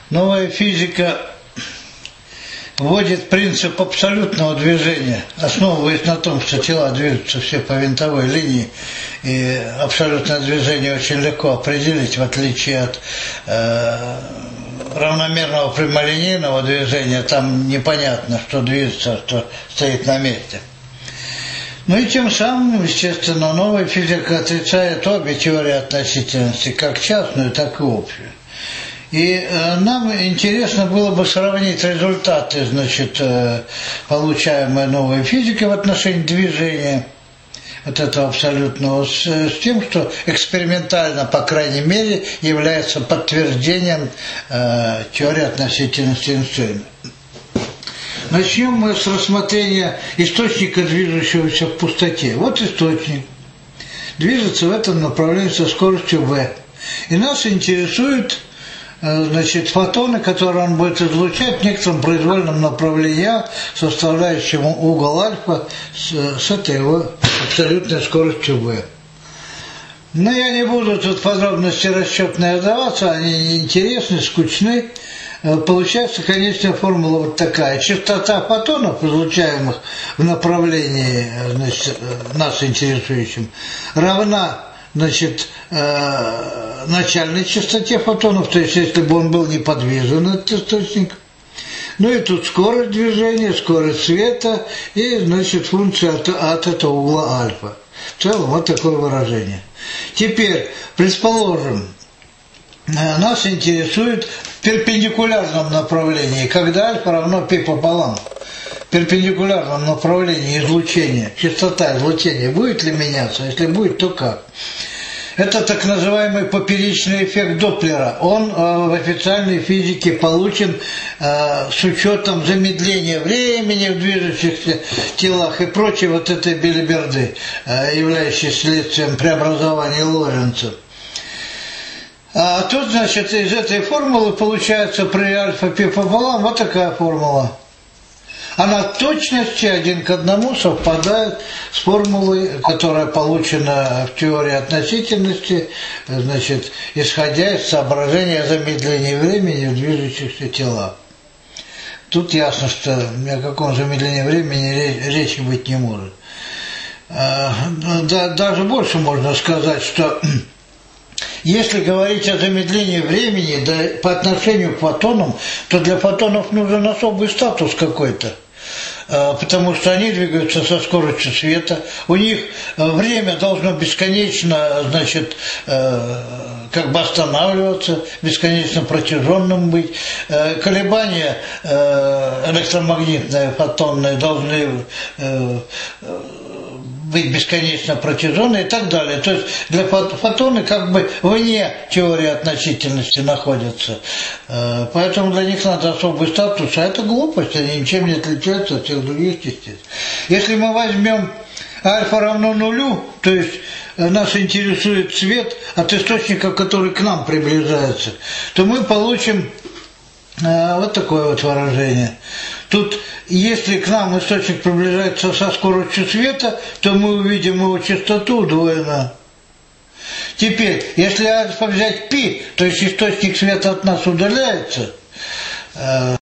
Новая физика вводит принцип абсолютного движения, основываясь на том, что тела движутся все по винтовой линии, и абсолютное движение очень легко определить, в отличие от равномерного прямолинейного движения. Там непонятно, что движется, что стоит на месте. Ну и тем самым, естественно, новая физика отрицает обе теории относительности, как частную, так и общую. И нам интересно было бы сравнить результаты, значит, получаемой новой физики в отношении движения, вот этого абсолютного, с тем, что экспериментально, по крайней мере, является подтверждением теории относительности Эйнштейна. Начнем мы с рассмотрения источника, движущегося в пустоте. Вот источник. Движется в этом направлении со скоростью v. И нас интересует, значит, фотоны, которые он будет излучать в некотором произвольном направлении, составляющем угол альфа с этой его абсолютной скоростью v. Но я не буду тут подробности расчетные отдаваться, они интересны, скучны. Получается конечная формула вот такая. Частота фотонов, излучаемых в направлении, значит, нас интересующим, равна, значит, начальной частоте фотонов, то есть если бы он был неподвижен, этот источник. Ну и тут скорость движения, скорость света и, значит, функция от этого угла альфа. В целом вот такое выражение. Теперь, предположим, нас интересует в перпендикулярном направлении, когда альфа равно π пополам. В перпендикулярном направлении излучения, частота излучения будет ли меняться? Если будет, то как? Это так называемый поперечный эффект Доплера. Он в официальной физике получен с учетом замедления времени в движущихся телах и прочей вот этой белиберды, являющейся следствием преобразования Лоренца. А тут, значит, из этой формулы получается при альфа π пополам вот такая формула. Она в точности 1 к 1 совпадает с формулой, которая получена в теории относительности, значит, исходя из соображения замедления времени в движущихся телах. Тут ясно, что ни о каком замедлении времени речи быть не может. Даже больше можно сказать, что если говорить о замедлении времени по отношению к фотонам, то для фотонов нужен особый статус какой-то, потому что они двигаются со скоростью света, у них время должно бесконечно, значит, как бы останавливаться, бесконечно протяженным быть, колебания электромагнитные, фотонные должны быть бесконечно протяженные и так далее. То есть для фотоны как бы вне теории относительности находятся. Поэтому для них надо особый статус, а это глупость, они ничем не отличаются от всех других частиц. Если мы возьмем альфа равно нулю, то есть нас интересует свет от источника, который к нам приближается, то мы получим вот такое вот выражение. Тут, если к нам источник приближается со скоростью света, то мы увидим его частоту удвоена. Теперь, если альфа взять π, то есть источник света от нас удаляется,